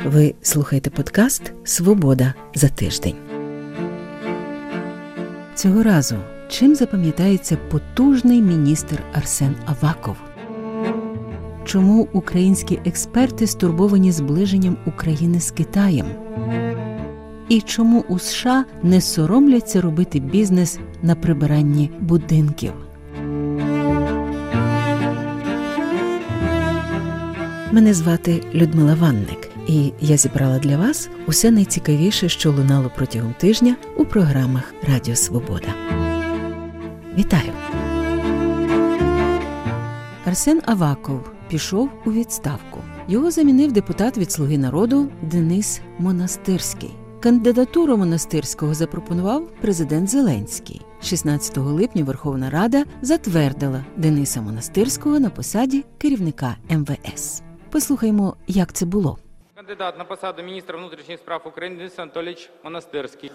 Ви слухаєте подкаст «Свобода за тиждень». Цього разу чим запам'ятається потужний міністр Арсен Аваков? Чому українські експерти стурбовані зближенням України з Китаєм? І чому у США не соромляться робити бізнес на прибиранні будинків? Мене звати Людмила Ванник, і я зібрала для вас усе найцікавіше, що лунало протягом тижня у програмах Радіо Свобода. Вітаю! Арсен Аваков пішов у відставку. Його замінив депутат від «Слуги народу» Денис Монастирський. Кандидатуру Монастирського запропонував президент Зеленський. 16 липня Верховна Рада затвердила Дениса Монастирського на посаді керівника МВС. Послухаймо, як це було. Кандидат на посаду міністра внутрішніх справ України Денис Анатолійович Монастирський.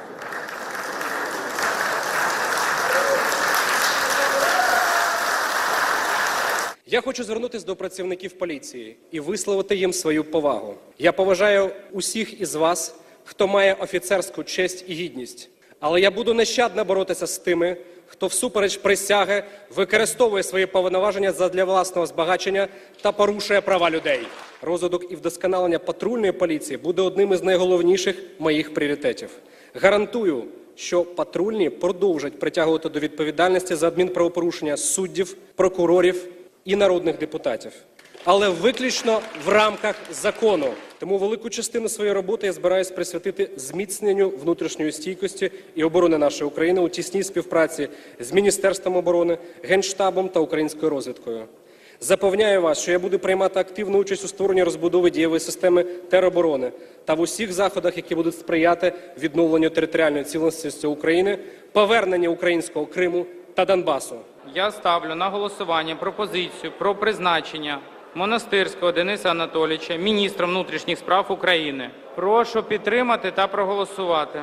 Я хочу звернутися до працівників поліції і висловити їм свою повагу. Я поважаю усіх із вас, хто має офіцерську честь і гідність. Але я буду нещадно боротися з тими, хто всупереч присяги використовує свої повноваження задля власного збагачення та порушує права людей. Розвиток і вдосконалення патрульної поліції буде одним із найголовніших моїх пріоритетів. Гарантую, що патрульні продовжать притягувати до відповідальності за адмінправопорушення суддів, прокурорів і народних депутатів. Але виключно в рамках закону. Тому велику частину своєї роботи я збираюсь присвятити зміцненню внутрішньої стійкості і оборони нашої України у тісній співпраці з Міністерством оборони, Генштабом та українською розвідкою. Запевняю вас, що я буду приймати активну участь у створенні розбудови дієвої системи тероборони та в усіх заходах, які будуть сприяти відновленню територіальної цілісності України, поверненню українського Криму та Донбасу. Я ставлю на голосування пропозицію про призначення Монастирського Дениса Анатолійовича міністром внутрішніх справ України. Прошу підтримати та проголосувати.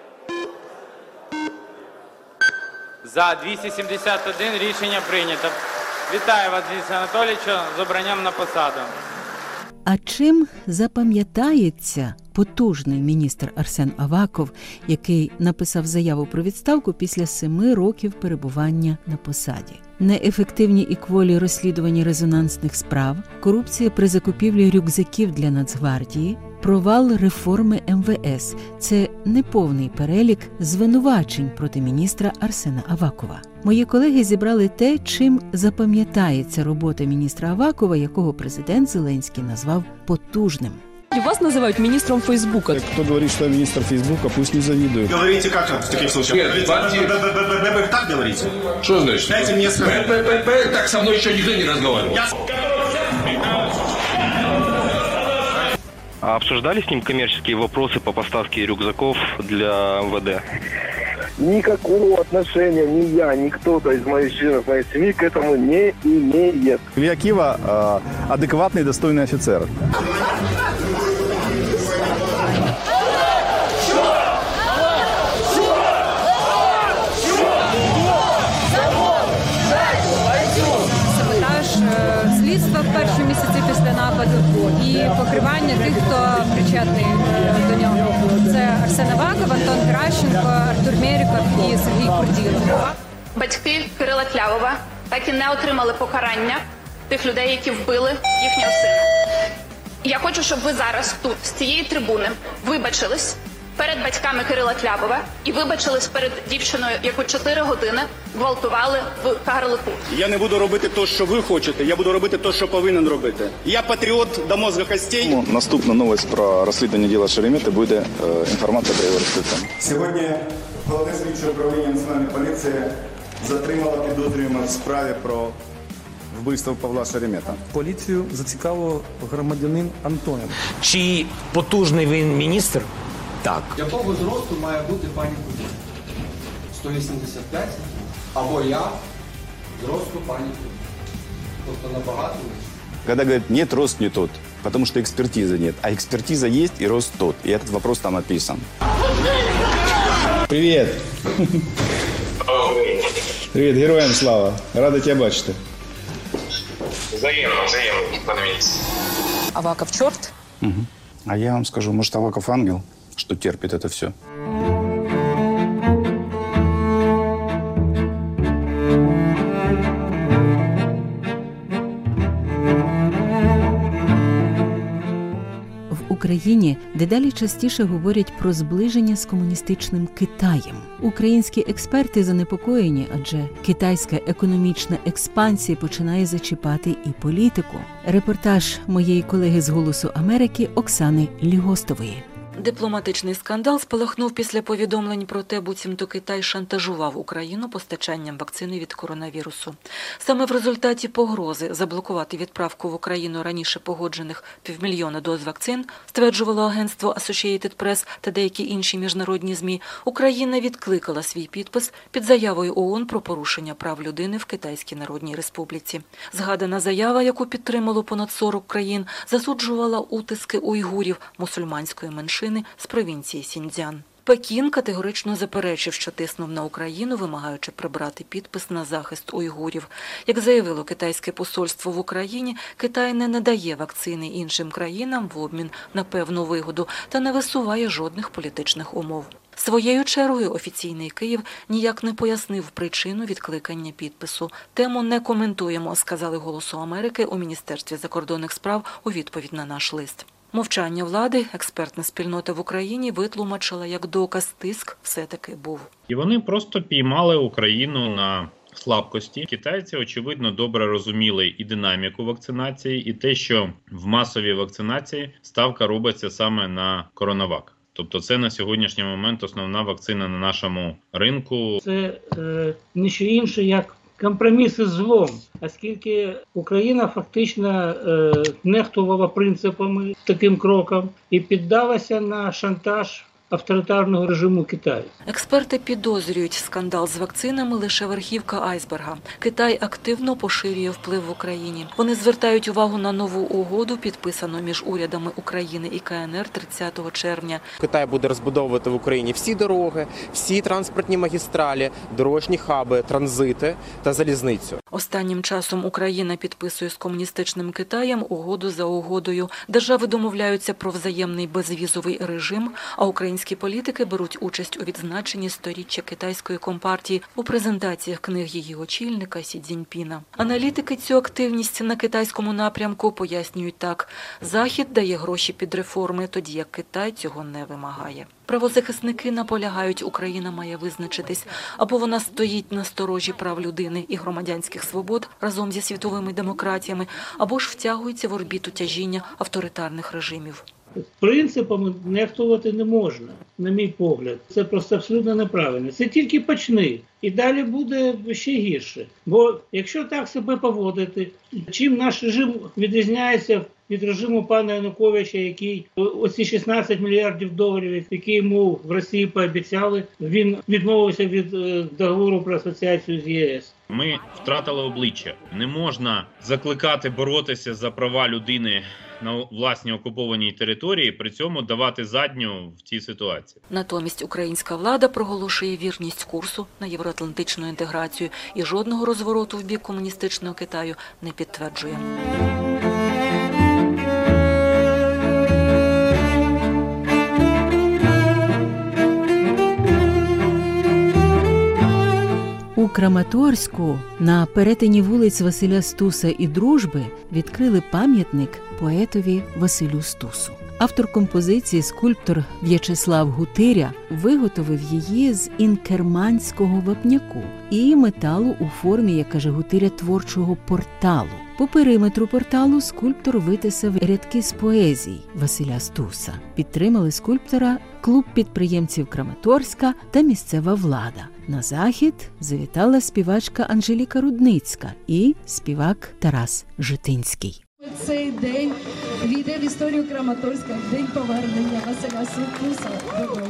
За 271 рішення прийнято. Вітаю вас, Денисе Анатолійовичу, з обранням на посаду. А чим запам'ятається потужний міністр Арсен Аваков, який написав заяву про відставку після 7 років перебування на посаді? Неефективні і кволі розслідування резонансних справ, корупція при закупівлі рюкзаків для Нацгвардії, провал реформи МВС – це неповний перелік звинувачень проти міністра Арсена Авакова. Мої колеги зібрали те, чим запам'ятається робота міністра Авакова, якого президент Зеленський назвав потужним. Вас называют министром Фейсбука. Кто говорит, что я министр Фейсбука, пусть не завидует. Говорите как в таких случаях? Нет, вы так говорите? Что значит? Дайте мне сказать. Так со мной еще никто не разговаривал. А обсуждали с ним коммерческие вопросы по поставке рюкзаков для МВД? Никакого отношения ни я, ни кто-то из моих членов моей семьи к этому не имеет. Илья Кива адекватный и достойный офицер. Слідство в перші місяці після нападу і покривання тих, хто причетний до нього. Це Арсен Аваков, Антон Геращенко, Артур Меріков і Сергій Курділов. Батьки Кирила Тлявова так і не отримали покарання тих людей, які вбили їхнього сина. Я хочу, щоб ви зараз тут, з цієї трибуни, вибачились перед батьками Кирила Тлявова і вибачились перед дівчиною, яку 4 години гвалтували в Кагарлику. Я не буду робити те, що ви хочете, я буду робити те, що повинен робити. Я патріот до мозга костей. Наступна новость про розслідування діла Шеремета буде інформація про його розслідування. Сьогодні Головне слідче управління Національної поліції затримало підозрюваного в справі про вбивство Павла Шеремета. Поліцію зацікавив громадянин Антонін. Чи потужний він міністр? Так. Якого зросту має бути пані Кудін? 185? Або я зросту пані Кудін. Тобто набагато більше. Когда говорят, нет, рост не тот, потому что экспертизы нет. А экспертиза есть и рост тот. И этот вопрос там описан. Привет. Привет, героям слава. Рада тебя бачити. Взаємно, пане міністр. Аваков чорт? А я вам скажу, может, Аваков ангел, что терпит это все. В Україні дедалі частіше говорять про зближення з комуністичним Китаєм. Українські експерти занепокоєні, адже китайська економічна експансія починає зачіпати і політику. Репортаж моєї колеги з «Голосу Америки» Оксани Лігостової. Дипломатичний скандал спалахнув після повідомлень про те, буцімто Китай шантажував Україну постачанням вакцини від коронавірусу. Саме в результаті погрози заблокувати відправку в Україну раніше погоджених 500 000 доз вакцин, стверджувало агентство Associated Press та деякі інші міжнародні ЗМІ, Україна відкликала свій підпис під заявою ООН про порушення прав людини в Китайській Народній Республіці. Згадана заява, яку підтримало понад 40 країн, засуджувала утиски уйгурів, мусульманської меншини з провінції Сіньцзян. Пекін категорично заперечив, що тиснув на Україну, вимагаючи прибрати підпис на захист уйгурів. Як заявило китайське посольство в Україні, Китай не надає вакцини іншим країнам в обмін на певну вигоду та не висуває жодних політичних умов. Своєю чергою офіційний Київ ніяк не пояснив причину відкликання підпису. Тему не коментуємо, сказали «Голосу Америки» у Міністерстві закордонних справ у відповідь на наш лист. Мовчання влади експертна спільнота в Україні витлумачила як доказ, тиск все-таки був. І вони просто піймали Україну на слабкості. Китайці, очевидно, добре розуміли і динаміку вакцинації, і те, що в масовій вакцинації ставка робиться саме на коронавак. Тобто це на сьогоднішній момент основна вакцина на нашому ринку. Це не що інше, як компроміс із злом, оскільки Україна фактично нехтувала принципами таким кроком і піддалася на шантаж авторитарного режиму Китаю. Експерти підозрюють, скандал з вакцинами лише верхівка айсберга. Китай активно поширює вплив в Україні. Вони звертають увагу на нову угоду, підписану між урядами України і КНР 30 червня. Китай буде розбудовувати в Україні всі дороги, всі транспортні магістралі, дорожні хаби, транзити та залізницю. Останнім часом Україна підписує з комуністичним Китаєм угоду за угодою. Держави домовляються про взаємний безвізовий режим, а українські політики беруть участь у відзначенні 100-річчя китайської компартії у презентаціях книг її очільника Сі Цзіньпіна. Аналітики цю активність на китайському напрямку пояснюють так. Захід дає гроші під реформи, тоді як Китай цього не вимагає. Правозахисники наполягають, Україна має визначитись, або вона стоїть на сторожі прав людини і громадянських свобод разом зі світовими демократіями, або ж втягується в орбіту тяжіння авторитарних режимів. Принципами нехтувати не можна, на мій погляд. Це просто абсолютно неправильно. Це тільки почни. І далі буде ще гірше. Бо якщо так себе поводити, чим наш режим відрізняється від режиму пана Януковича, який оці 16 мільярдів доларів, які йому в Росії пообіцяли, він відмовився від договору про асоціацію з ЄС. Ми втратили обличчя. Не можна закликати боротися за права людини на власній окупованій території, при цьому давати задню в цій ситуації. Натомість українська влада проголошує вірність курсу на євроатлантичну інтеграцію і жодного розвороту в бік комуністичного Китаю не підтверджує. У Краматорську на перетині вулиць Василя Стуса і Дружби відкрили пам'ятник поетові Василю Стусу. Автор композиції, скульптор В'ячеслав Гутиря, виготовив її з інкерманського вапняку і металу у формі, як каже Гутиря, творчого порталу. По периметру порталу скульптор витисав рядки з поезій Василя Стуса. Підтримали скульптора клуб підприємців Краматорська та місцева влада. На захід завітала співачка Анжеліка Рудницька і співак Тарас Житинський. Цей день війде в історію Краматорська, день повернення Василя Стуса додому.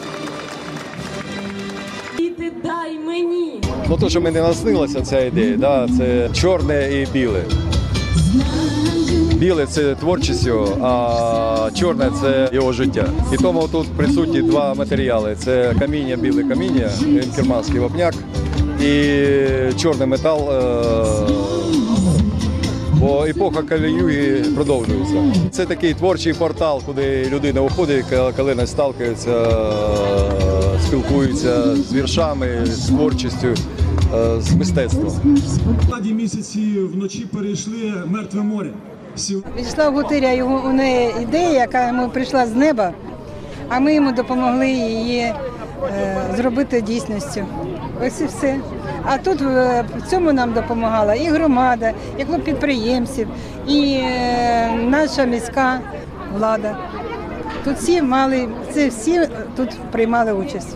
І ти дай мені. Ну, то, що мені наснилася ця ідея, це чорне і біле. Біле – це творчість його, а чорне – це його життя. І тому тут присутні два матеріали. Це каміння, біле каміння, інкерманський вапняк і чорний метал бо епоха Каліюги продовжується. Це такий творчий портал, куди людина виходить, коли не сталкується, спілкується з віршами, з творчістю, з мистецтвом. Останні місяці вночі перейшли Мертве море. В'ячеслав Гутиря, у неї ідея, яка йому прийшла з неба, а ми йому допомогли її зробити дійсністю. Ось і все. А тут в цьому нам допомагала і громада, і клуб підприємців, і наша міська влада. Тут всі тут приймали участь.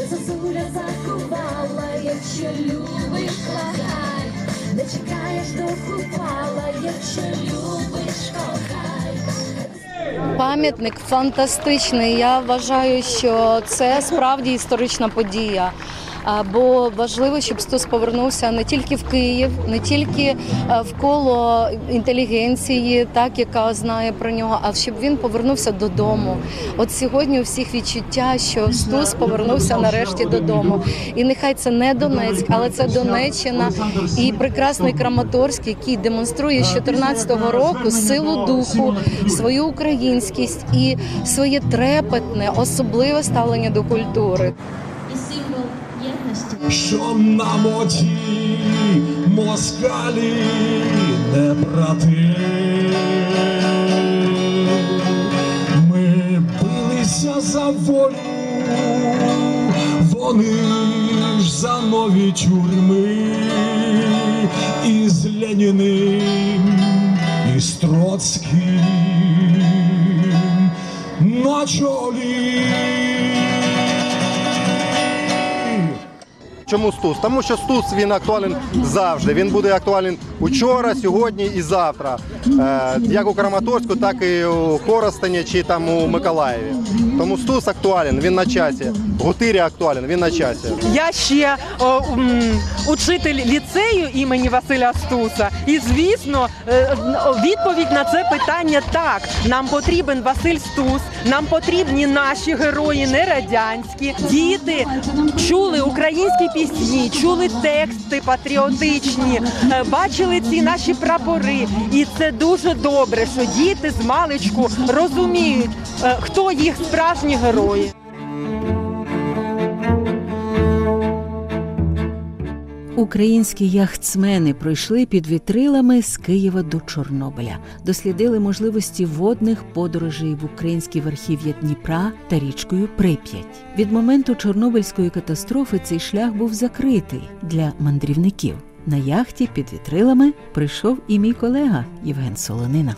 Не чекаєш до купала, якщо любиш, кохай. Пам'ятник фантастичний. Я вважаю, що це справді історична подія. Бо важливо, щоб Стус повернувся не тільки в Київ, не тільки в коло інтелігенції, так, яка знає про нього, а щоб він повернувся додому. От сьогодні у всіх відчуття, що Стус повернувся нарешті додому. І нехай це не Донецьк, але це Донеччина і прекрасний Краматорськ, який демонструє з 2014 року силу духу, свою українськість і своє трепетне, особливе ставлення до культури. Що нам оті москалі не брати. Ми билися за волю, вони ж за нові тюрми. І з Леніним, і з Троцьким на чолі. Чому Стус? Тому що Стус, він актуален завжди. Він буде актуален учора, сьогодні і завтра. Як у Краматорську, так і у Коростені чи там у Миколаєві. Тому Стус актуален, він на часі. Гутиря актуален, він на часі. Я ще учитель ліцею імені Василя Стуса. І, звісно, відповідь на це питання так. Нам потрібен Василь Стус, нам потрібні наші герої, не радянські. Діти чули українські пісні, чули тексти патріотичні, бачили ці наші прапори. І це дуже добре, що діти з маличку розуміють, хто їх справжні герої. Українські яхтсмени пройшли під вітрилами з Києва до Чорнобиля, дослідили можливості водних подорожей в українські верхів'я Дніпра та річкою Прип'ять. Від моменту Чорнобильської катастрофи цей шлях був закритий для мандрівників. На яхті під вітрилами прийшов і мій колега Євген Солонина.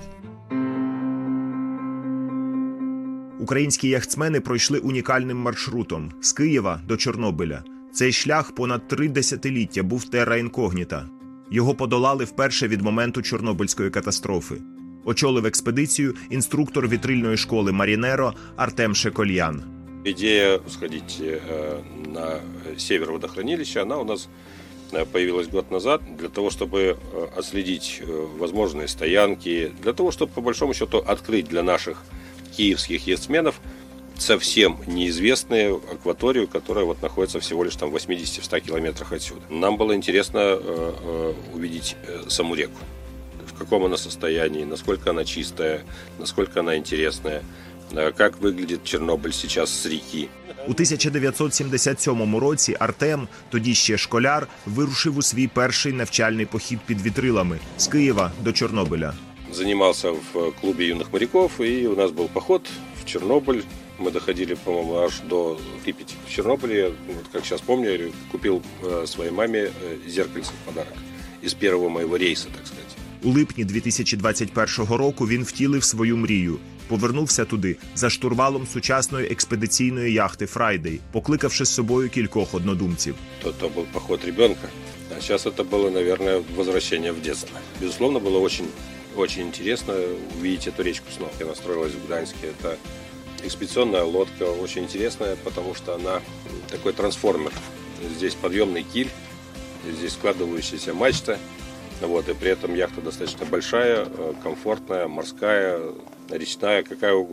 Українські яхтсмени пройшли унікальним маршрутом з Києва до Чорнобиля. Цей шлях понад 3 десятиліття був терра інкогніта. Його подолали вперше від моменту Чорнобильської катастрофи. Очолив експедицію інструктор вітрильної школи «Марінеро» Артем Шекольян. Идея сходить на север водохранилища, она у нас появилась год назад для того, чтобы отследить возможные стоянки, для того, чтобы по большому счету открыть для наших киевских яхтсменов совсем неизвестную акваторию, которая вот находится всего лишь там в 80-100 километрах отсюда. Нам было интересно увидеть саму реку. В каком она состоянии, насколько она чистая, насколько она интересная, как выглядит Чорнобиль сейчас с реки. У 1977 році Артем, тоді ще школяр, вирушив у свій перший навчальний похід під вітрилами з Києва до Чорнобиля. Занимался в клубе юных моряков, и у нас был поход в Чернобыль. Мы доходили, по-моему, аж до Припяти. В Чернобыле, вот как сейчас помню, я купил своей маме зеркальце в подарок. Из первого моего рейса, так сказать. У липні 2021 року він втілив свою мрію. Повернувся туди за штурвалом сучасної експедиційної яхти «Фрайдей», покликавши з собою кількох однодумців. То был поход ребенка, а сейчас это было, наверное, возвращение в детство. Безусловно, было очень интересно увидеть эту речку снова. Я настроилась в Гданьске. Это экспедиционная лодка, очень интересная, потому что она такой трансформер. Здесь подъемный киль, здесь складывающаяся мачта. Вот, и при этом яхта достаточно большая, комфортная, морская, речная, какая угодно.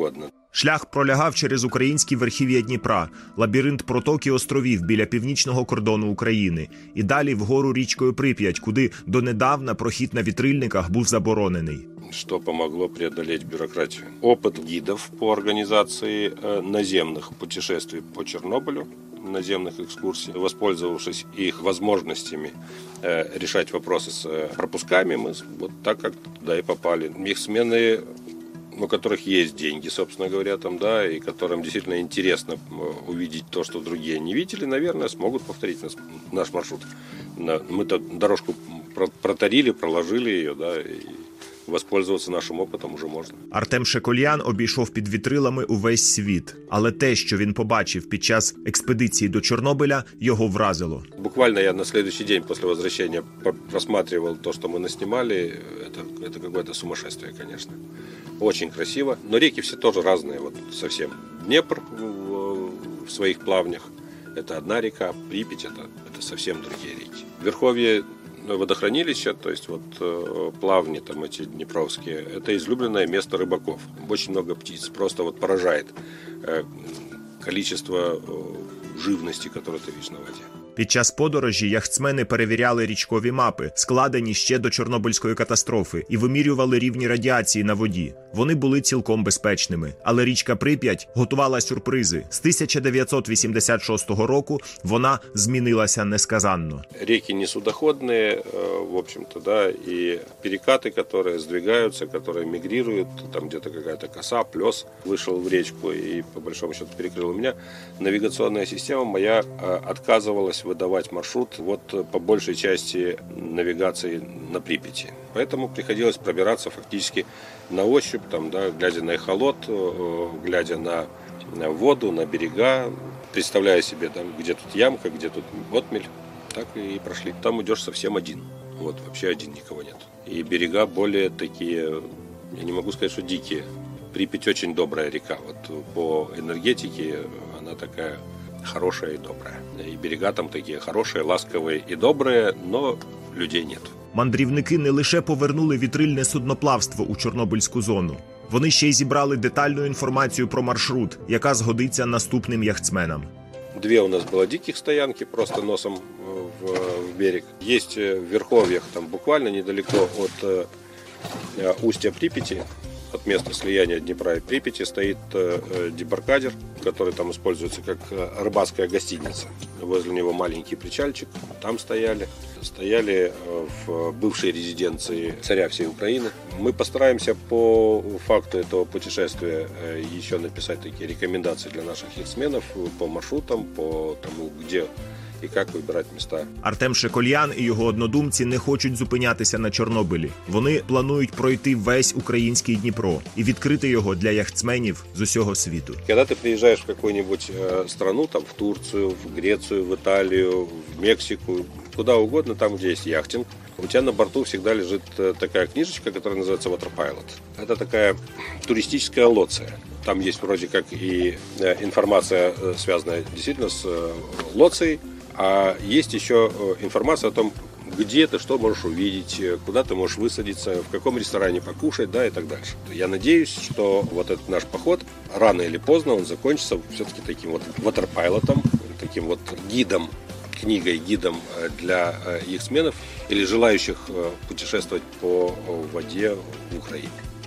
Шлях пролягав через українські верхів'я Дніпра, лабіринт проток і островів біля північного кордону України і далі вгору річкою Прип'ять, куди донедавна прохід на вітрильниках був заборонений. Что помогло преодолеть бюрократию? Опыт гидов по организации наземных путешествий по Чернобылю, наземных экскурсий. Воспользовавшись их возможностями решать вопросы с пропусками, мы вот так как туда и попали. Яхтсмены, у которых есть деньги, собственно говоря, там, да, и которым действительно интересно увидеть то, что другие не видели, наверное, смогут повторить наш маршрут. Мы-то дорожку протарили, проложили ее, да, и воспользуватися нашим опитом уже можна. Артем Шекольян обійшов під вітрилами увесь світ. Але те, що він побачив під час експедиції до Чорнобиля, його вразило. Буквально я на следующий день после возвращения просматривал то, что мы наснимали. Это какое-то сумасшествие, конечно. Очень красиво. Но реки все тоже разные, вот совсем. Днепр в своих плавнях – это одна река, Припять – это совсем другие реки. Верховье водохранилища, то есть вот плавни там эти днепровские, это излюбленное место рыбаков. Очень много птиц, просто вот поражает количество живности, которую ты видишь на воде. Під час подорожі яхтсмени перевіряли річкові мапи, складені ще до Чорнобильської катастрофи, і вимірювали рівні радіації на воді. Вони були цілком безпечними. Але річка Прип'ять готувала сюрпризи. З 1986 року вона змінилася несказанно. Реки не судоходные, в общем-то, да, и перекаты, которые сдвигаются, которые мигрируют, там где-то какая-то коса, плес вышел в речку и, по большому счету, перекрыл. У меня навигационная система моя отказывалась выдавать маршрут вот по большей части навигации на Припяти. Поэтому приходилось пробираться фактически на ощупь, там, да, глядя на эхолот, глядя на воду, на берега, представляя себе, там, где тут ямка, где тут отмель, так и прошли. Там идешь совсем один, вот, вообще один, никого нет. И берега более такие, я не могу сказать, что дикие. Припять очень добрая река, вот по энергетике она такая хорошая и добрая. И берега там такие хорошие, ласковые и добрые, но людей нет. Мандрівники не лише повернули вітрильне судноплавство у Чорнобильську зону. Вони ще й зібрали детальну інформацію про маршрут, яка згодиться наступним яхтсменам. Две у нас было диких стоянки, просто носом в берег. Есть в верховьях, там буквально недалеко от устья Припяти, от места слияния Днепра и Припяти, стоит дебаркадер, который там используется как рыбацкая гостиница. Возле него маленький причальчик, там стояли в бывшей резиденции царя всей Украины. Мы постараемся по факту этого путешествия еще написать такие рекомендации для наших яхтсменов по маршрутам, по тому, где і як вибирати міста. Артем Шекольян і його однодумці не хочуть зупинятися на Чорнобилі. Вони планують пройти весь український Дніпро і відкрити його для яхтсменів з усього світу. Коли ти приїжджаєш в якусь страну, там в Турцію, в Грецію, в Італію, в Мексику, куда угодно, там, где есть яхтинг, у тебя на борту всегда лежит такая книжечка, которая называется Waterpilot. Это такая туристическая лоция. Там есть вроде как и информация, связанная действительно с лоцией, а есть еще информация о том, где ты что можешь увидеть, куда ты можешь высадиться, в каком ресторане покушать, да, и так дальше. Я надеюсь, что вот этот наш поход рано или поздно он закончится все-таки таким вот ватерпайлотом, таким вот гидом, книгой-гидом для яхтсменов или желающих путешествовать по воде в Украине.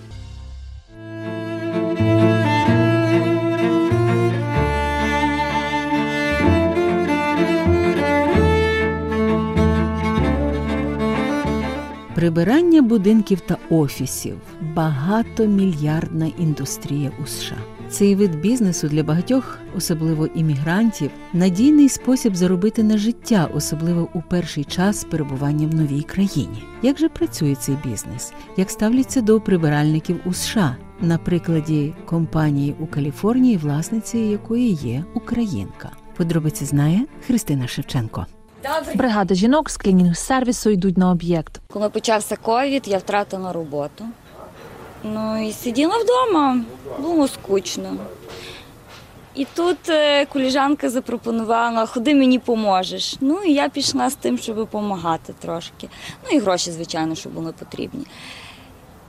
Прибирання будинків та офісів – багатомільярдна індустрія у США. Цей вид бізнесу для багатьох, особливо іммігрантів, надійний спосіб заробити на життя, особливо у перший час перебування в новій країні. Як же працює цей бізнес? Як ставляться до прибиральників у США? На прикладі компанії у Каліфорнії, власницею якої є українка. Подробиці знає Христина Шевченко. Бригада жінок з клінінг-сервісу йдуть на об'єкт. Коли почався ковід, я втратила роботу. Ну і сиділа вдома, було скучно. І тут колежанка запропонувала, ходи мені поможеш. Ну і я пішла з тим, щоб допомагати трошки. Ну і гроші, звичайно, що були потрібні. І почала прибирати. Почала прибирати, почала прибирати. І потім, коли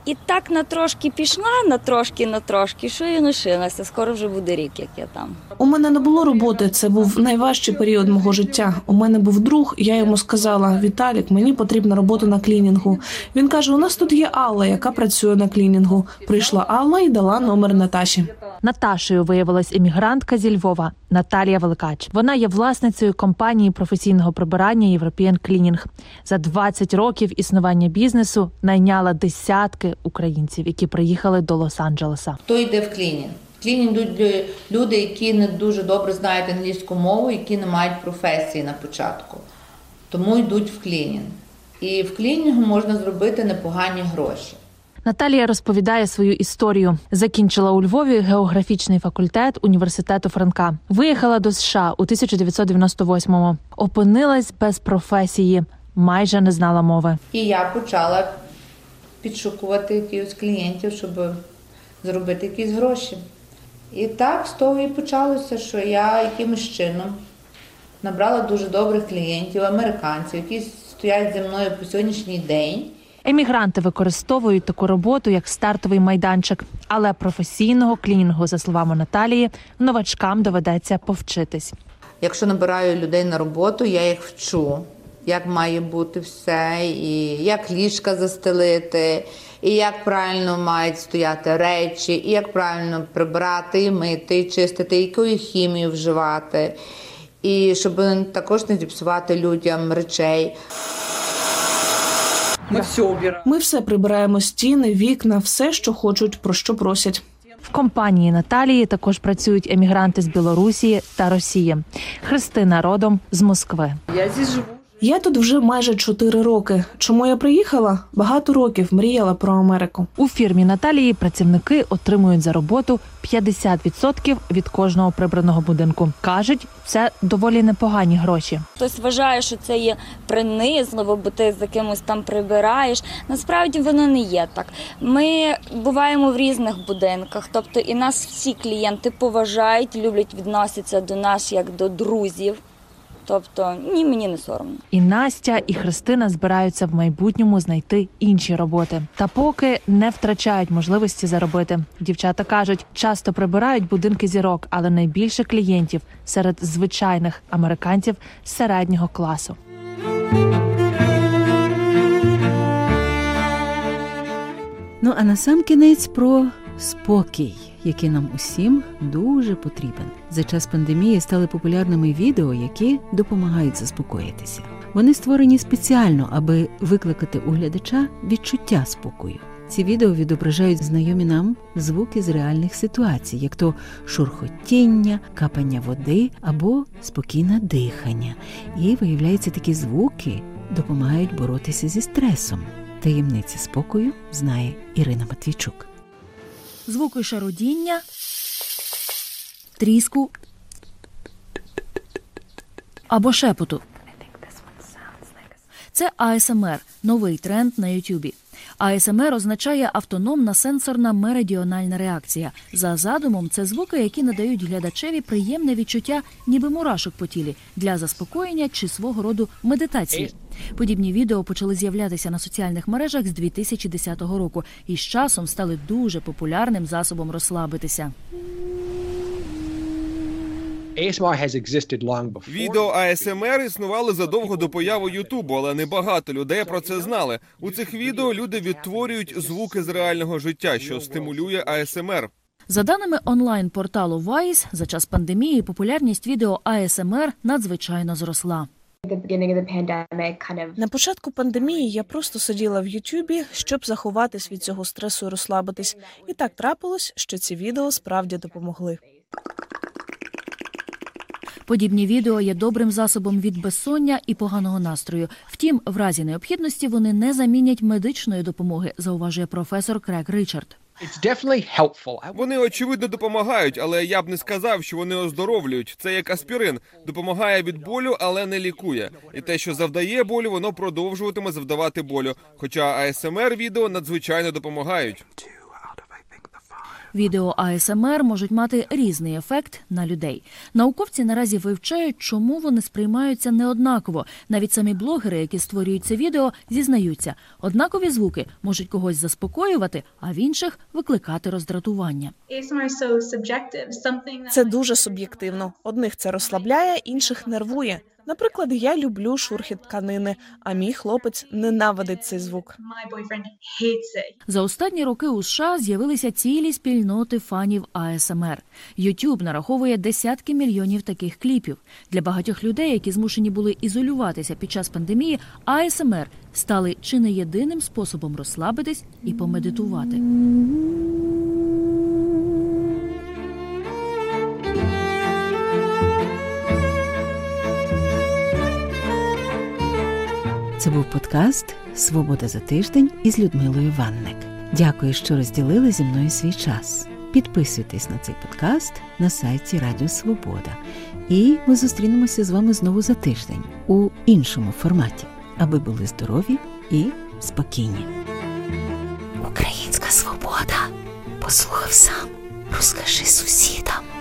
І так на трошки пішла, на трошки, що і лишилася. Скоро вже буде рік, як я там. У мене не було роботи, це був найважчий період мого життя. У мене був друг, я йому сказала: «Віталік, мені потрібна робота на клінінгу». Він каже: «У нас тут є Алла, яка працює на клінінгу». Прийшла Алла і дала номер Наташі. Наташею виявилась емігрантка зі Львова Наталія Великач. Вона є власницею компанії професійного прибирання European Cleaning. За 20 років існування бізнесу найняла десятки українців, які приїхали до Лос-Анджелеса. Хто йде в клінінг? В клінінг йдуть люди, які не дуже добре знають англійську мову, які не мають професії на початку. Тому йдуть в клінінг. І в клінінгу можна зробити непогані гроші. Наталія розповідає свою історію. Закінчила у Львові географічний факультет університету Франка. Виїхала до США у 1998-му. Опинилась без професії. Майже не знала мови. І я почала підшукувати якихось клієнтів, щоб зробити якісь гроші. І так з того і почалося, що я якимось чином набрала дуже добрих клієнтів, американців, які стоять зі мною по сьогоднішній день. Емігранти використовують таку роботу як стартовий майданчик, але професійного клінінгу, за словами Наталії, новачкам доведеться повчитись. Якщо набираю людей на роботу, я їх вчу, як має бути все, і як ліжка застелити, і як правильно мають стояти речі, і як правильно прибрати, і мити, і чистити, якою хімію вживати, і щоб також не зіпсувати людям речей. Ми все прибираємо: стіни, вікна, все, що хочуть, про що просять. В компанії Наталії також працюють емігранти з Білорусі та Росії. Христина родом з Москви. Я тут вже майже 4 роки. Чому я приїхала? Багато років мріяла про Америку. У фірмі Наталії працівники отримують за роботу 50% від кожного прибраного будинку. Кажуть, це доволі непогані гроші. Хтось вважає, що це є принизливо, бо ти за кимось там прибираєш. Насправді воно не є так. Ми буваємо в різних будинках, тобто і нас всі клієнти поважають, люблять відноситися до нас як до друзів. Тобто, ні, мені не соромно. І Настя, і Христина збираються в майбутньому знайти інші роботи. Та поки не втрачають можливості заробити. Дівчата кажуть, часто прибирають будинки зірок, але найбільше клієнтів серед звичайних американців середнього класу. Ну, а насамкінець про спокій, який нам усім дуже потрібен. За час пандемії стали популярними відео, які допомагають заспокоїтися. Вони створені спеціально, аби викликати у глядача відчуття спокою. Ці відео відображають знайомі нам звуки з реальних ситуацій, як то шурхотіння, капання води або спокійне дихання. І, виявляється, такі звуки допомагають боротися зі стресом. Таємниці спокою знає Ірина Матвійчук. Звуки шарудіння, тріску або шепоту. Це ASMR – новий тренд на YouTube. ASMR означає автономна сенсорна меридіональна реакція. За задумом, це звуки, які надають глядачеві приємне відчуття, ніби мурашок по тілі, для заспокоєння чи свого роду медитації. Подібні відео почали з'являтися на соціальних мережах з 2010 року і з часом стали дуже популярним засобом розслабитися. Відео ASMR існували задовго до появи Ютубу, але небагато людей про це знали. У цих відео люди відтворюють звуки з реального життя, що стимулює ASMR. За даними онлайн-порталу Vice, за час пандемії популярність відео ASMR надзвичайно зросла. На початку пандемії я просто сиділа в Ютубі, щоб заховатись від цього стресу і розслабитись. І так трапилось, що ці відео справді допомогли. Подібні відео є добрим засобом від безсоння і поганого настрою. Втім, в разі необхідності вони не замінять медичної допомоги, зауважує професор Крейг Річард. Вони, очевидно, допомагають, але я б не сказав, що вони оздоровлюють. Це як аспірин. Допомагає від болю, але не лікує. І те, що завдає болю, воно продовжуватиме завдавати болю. Хоча ASMR-відео надзвичайно допомагають. Відео АСМР можуть мати різний ефект на людей. Науковці наразі вивчають, чому вони сприймаються неоднаково. Навіть самі блогери, які створюють це відео, зізнаються, однакові звуки можуть когось заспокоювати, а в інших викликати роздратування. Це дуже суб'єктивно. Одних це розслабляє, інших нервує. Наприклад, я люблю шурхіт тканини, а мій хлопець ненавидить цей звук. За останні роки у США з'явилися цілі спільноти фанів АСМР. YouTube нараховує десятки мільйонів таких кліпів. Для багатьох людей, які змушені були ізолюватися під час пандемії, АСМР стали чи не єдиним способом розслабитись і помедитувати. Це був подкаст «Свобода за тиждень» із Людмилою Ванник. Дякую, що розділили зі мною свій час. Підписуйтесь на цей подкаст на сайті Радіо Свобода. І ми зустрінемося з вами знову за тиждень у іншому форматі, аби були здорові і спокійні. Українська свобода. Послухав сам. Розкажи сусідам.